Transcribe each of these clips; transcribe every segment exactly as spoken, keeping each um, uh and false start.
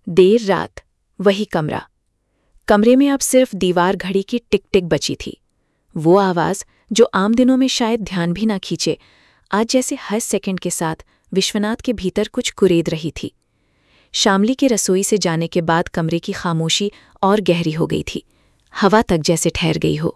देर रात, वही कमरा। कमरे में अब सिर्फ दीवार घड़ी की टिक टिक बची थी। वो आवाज़ जो आम दिनों में शायद ध्यान भी ना खींचे, आज जैसे हर सेकंड के साथ विश्वनाथ के भीतर कुछ कुरेद रही थी। शामली के रसोई से जाने के बाद कमरे की खामोशी और गहरी हो गई थी, हवा तक जैसे ठहर गई हो।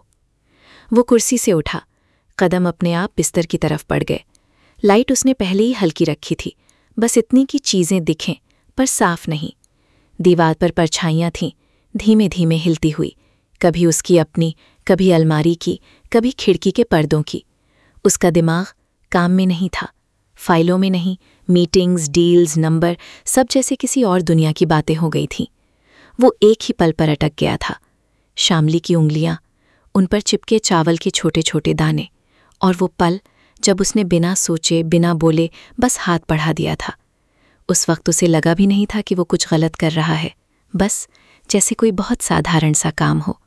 वो कुर्सी से उठा, कदम अपने आप बिस्तर की तरफ पड़ गए। लाइट उसने पहले ही हल्की रखी थी, बस इतनी कि चीज़ें दिखें पर साफ नहीं। दीवार पर परछाइयाँ थीं, धीमे धीमे हिलती हुई, कभी उसकी अपनी, कभी अलमारी की, कभी खिड़की के पर्दों की। उसका दिमाग काम में नहीं था, फाइलों में नहीं। मीटिंग्स, डील्स, नंबर, सब जैसे किसी और दुनिया की बातें हो गई थीं। वो एक ही पल पर अटक गया था। शामली की उंगलियां, उन पर चिपके चावल के छोटे छोटे दाने, और वो पल जब उसने बिना सोचे, बिना बोले बस हाथ बढ़ा दिया था। उस वक्त उसे लगा भी नहीं था कि वो कुछ गलत कर रहा है, बस जैसे कोई बहुत साधारण सा काम हो।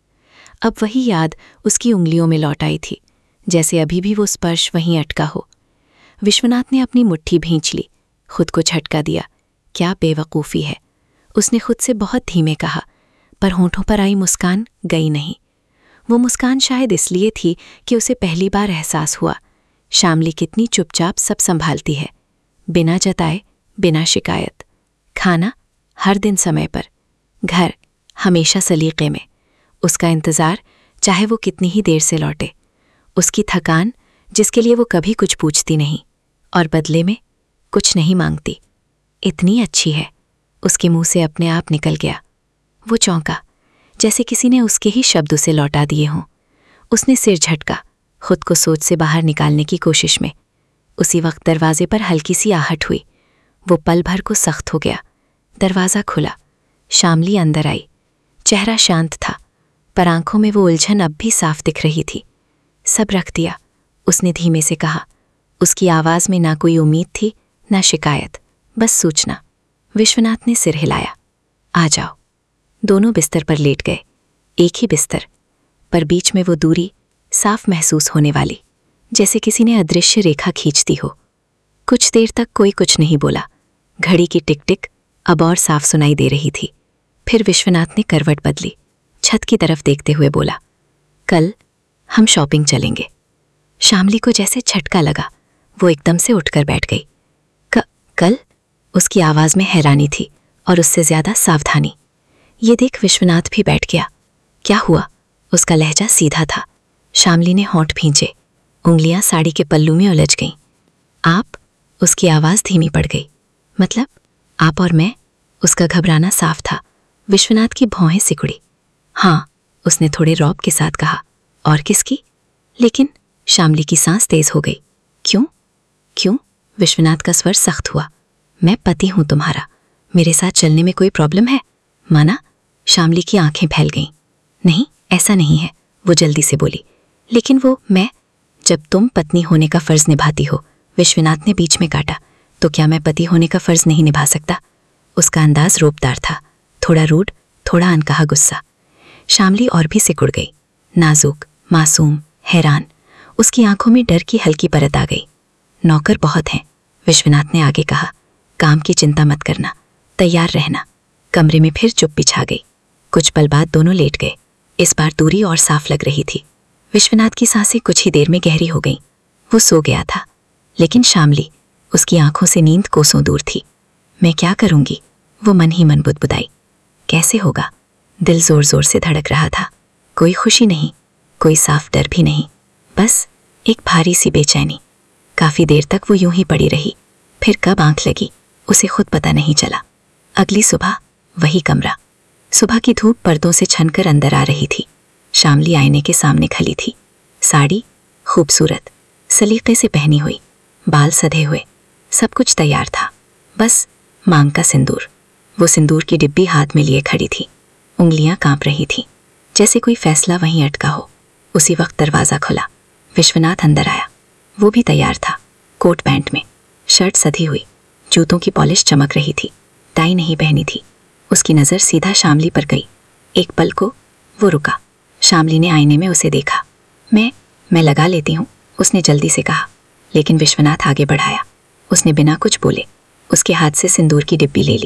अब वही याद उसकी उंगलियों में लौट आई थी, जैसे अभी भी वो स्पर्श वहीं अटका हो। विश्वनाथ ने अपनी मुट्ठी भींच ली, खुद को झटका दिया। क्या बेवकूफ़ी है, उसने खुद से बहुत धीमे कहा, पर होंठों पर आई मुस्कान गई नहीं। वो मुस्कान शायद इसलिए थी कि उसे पहली बार एहसास हुआ, शामली कितनी चुपचाप सब संभालती है, बिना जताए, बिना शिकायत। खाना हर दिन समय पर, घर हमेशा सलीके में, उसका इंतज़ार चाहे वो कितनी ही देर से लौटे, उसकी थकान जिसके लिए वो कभी कुछ पूछती नहीं, और बदले में कुछ नहीं मांगती। इतनी अच्छी है, उसके मुंह से अपने आप निकल गया। वो चौंका, जैसे किसी ने उसके ही शब्द उसे लौटा दिए हों। उसने सिर झटका, खुद को सोच से बाहर निकालने की कोशिश में। उसी वक्त दरवाजे पर हल्की सी आहट हुई। वो पल भर को सख्त हो गया। दरवाज़ा खुला, शामली अंदर आई। चेहरा शांत था, पर आंखों में वो उलझन अब भी साफ दिख रही थी। सब रख दिया, उसने धीमे से कहा। उसकी आवाज़ में ना कोई उम्मीद थी, ना शिकायत, बस सूचना। विश्वनाथ ने सिर हिलाया। आ जाओ। दोनों बिस्तर पर लेट गए, एक ही बिस्तर, पर बीच में वो दूरी साफ महसूस होने वाली, जैसे किसी ने अदृश्य रेखा खींचती हो। कुछ देर तक कोई कुछ नहीं बोला। घड़ी की टिक टिक अब और साफ सुनाई दे रही थी। फिर विश्वनाथ ने करवट बदली, छत की तरफ देखते हुए बोला, कल हम शॉपिंग चलेंगे। शामली को जैसे झटका लगा, वो एकदम से उठकर बैठ गई। क, कल? उसकी आवाज़ में हैरानी थी और उससे ज्यादा सावधानी। ये देख विश्वनाथ भी बैठ गया। क्या हुआ? उसका लहजा सीधा था। शामली ने होंठ भींचे, उंगलियां साड़ी के पल्लू में उलझ गईं। आप? उसकी आवाज़ धीमी पड़ गई। मतलब आप और मैं? उसका घबराना साफ था। विश्वनाथ की भौहें सिकुड़ी। हाँ, उसने थोड़े रौब के साथ कहा। और किसकी? लेकिन शामली की सांस तेज हो गई। क्यों? क्यों? विश्वनाथ का स्वर सख्त हुआ। मैं पति हूं तुम्हारा, मेरे साथ चलने में कोई प्रॉब्लम है? माना? शामली की आंखें फैल गईं। नहीं, ऐसा नहीं है, वो जल्दी से बोली। लेकिन वो मैं, जब तुम पत्नी होने का फर्ज निभाती हो, विश्वनाथ ने बीच में काटा, तो क्या मैं पति होने का फर्ज नहीं निभा सकता? उसका अंदाज रोबदार था, थोड़ा रूड, थोड़ा अनकहा गुस्सा। शामली और भी सिकुड़ गई, नाजुक, मासूम, हैरान। उसकी आंखों में डर की हल्की परत आ गई। नौकर बहुत हैं, विश्वनाथ ने आगे कहा। काम की चिंता मत करना, तैयार रहना। कमरे में फिर चुप बिछा गई। कुछ पल बाद दोनों लेट गए। इस बार दूरी और साफ लग रही थी। विश्वनाथ की सांसें कुछ ही देर में गहरी हो गईं। वो सो गया था, लेकिन शामली, उसकी आंखों से नींद कोसों दूर थी। मैं क्या करूंगी? वो मन ही मन बुदबुदाई। कैसे होगा? दिल जोर जोर से धड़क रहा था। कोई खुशी नहीं, कोई साफ डर भी नहीं, बस एक भारी सी बेचैनी। काफी देर तक वो यूं ही पड़ी रही। फिर कब आंख लगी, उसे खुद पता नहीं चला। अगली सुबह वही कमरा। सुबह की धूप पर्दों से छनकर अंदर आ रही थी। शामली आईने के सामने खली थी। साड़ी खूबसूरत, सलीके से पहनी हुई, बाल सधे हुए, सब कुछ तैयार था, बस मांग का सिंदूर। वो सिंदूर की डिब्बी हाथ में लिए खड़ी थी। उंगलियां कांप रही थीं, जैसे कोई फैसला वहीं अटका हो। उसी वक्त दरवाज़ा खुला। विश्वनाथ अंदर आया। वो भी तैयार था, कोट पैंट में, शर्ट सधी हुई, जूतों की पॉलिश चमक रही थी, टाई नहीं पहनी थी। उसकी नज़र सीधा शामली पर गई। एक पल को वो रुका। शामली ने आईने में उसे देखा। मैं मैं लगा लेती हूँ, उसने जल्दी से कहा। लेकिन विश्वनाथ आगे बढ़ाया। उसने बिना कुछ बोले उसके हाथ से सिंदूर की डिब्बी ले ली।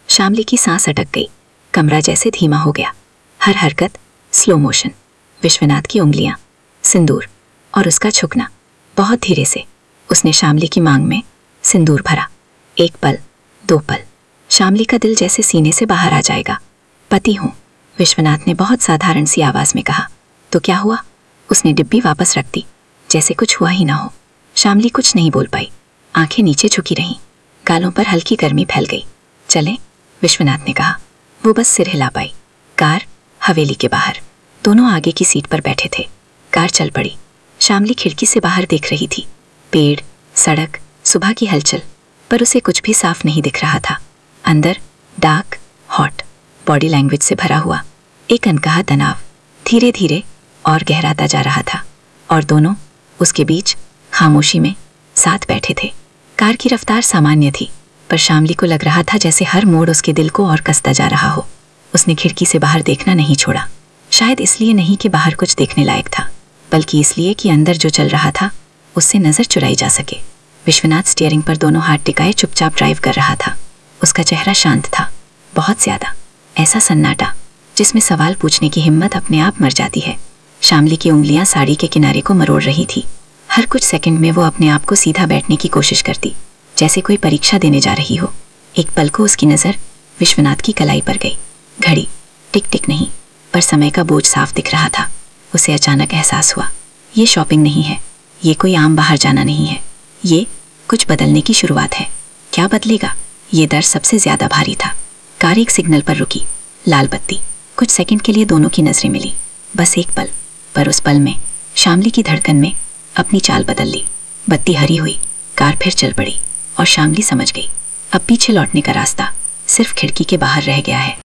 शामली की सांस अटक गई। कमरा जैसे धीमा हो गया। हर हरकत स्लो मोशन। विश्वनाथ की उंगलियां, सिंदूर और उसका झुकना। बहुत धीरे से उसने शामली की मांग में सिंदूर भरा। एक पल, दो पल, शामली का दिल जैसे सीने से बाहर आ जाएगा। पति हूँ, विश्वनाथ ने बहुत साधारण सी आवाज में कहा। तो क्या हुआ? उसने डिब्बी वापस रख दी, जैसे कुछ हुआ ही ना हो। शामली कुछ नहीं बोल पाई। आंखें नीचे झुकी रहीं। गालों पर हल्की गर्मी फैल गई। चले, विश्वनाथ ने कहा। वो बस सिर हिला पाई। कार हवेली के बाहर। दोनों आगे की सीट पर बैठे थे। कार चल पड़ी। शामली खिड़की से बाहर देख रही थी। पेड़, सड़क, सुबह की हलचल, पर उसे कुछ भी साफ नहीं दिख रहा था। अंदर डार्क, हॉट, बॉडी लैंग्वेज से भरा हुआ एक अनकहा तनाव धीरे धीरे और गहराता जा रहा था। और दोनों उसके बीच खामोशी में साथ बैठे थे। कार की रफ्तार सामान्य थी, पर शामली को लग रहा था जैसे हर मोड़ उसके दिल को और कसता जा रहा हो। उसने खिड़की से बाहर देखना नहीं छोड़ा। शायद इसलिए नहीं कि बाहर कुछ देखने लायक था, बल्कि इसलिए कि अंदर जो चल रहा था उससे नजर चुराई जा सके। विश्वनाथ स्टीयरिंग पर दोनों हाथ टिकाए चुपचाप ड्राइव कर रहा था। उसका चेहरा शांत था, बहुत ज्यादा। ऐसा सन्नाटा जिसमें सवाल पूछने की हिम्मत अपने आप मर जाती है। शामली की उंगलियां साड़ी के किनारे को मरोड़ रही थी। हर कुछ सेकंड में वो अपने आप को सीधा बैठने की कोशिश करती, जैसे कोई परीक्षा देने जा रही हो। एक पल को उसकी नज़र विश्वनाथ की कलाई पर गई। घड़ी टिक टिक नहीं, पर समय का बोझ साफ दिख रहा था। उसे अचानक एहसास हुआ, ये शॉपिंग नहीं है, ये कोई आम बाहर जाना नहीं है, ये कुछ बदलने की शुरुआत है। क्या बदलेगा? ये डर सबसे ज्यादा भारी था। कार एक सिग्नल पर रुकी। लाल बत्ती। कुछ सेकंड के लिए दोनों की नजरें मिली, बस एक पल। पर उस पल में शामली की धड़कन में अपनी चाल बदल ली। बत्ती हरी हुई, कार फिर चल पड़ी और शामली समझ गई, अब पीछे लौटने का रास्ता सिर्फ खिड़की के बाहर रह गया है।